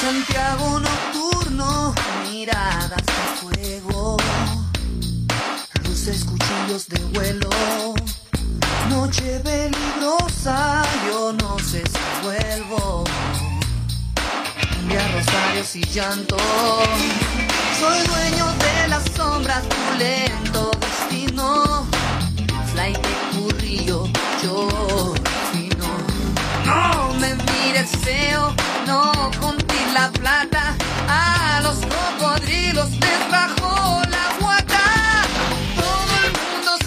Santiago nocturno, miradas de fuego, luces, cuchillos de vuelo, noche peligrosa, yo no sé si vuelvo. Cumbia, rosarios y llanto, soy dueño de las sombras, tu lento destino. Flight de currillo, yo fino. No me mires feo, no conté la plata. A los cocodrilos les bajó la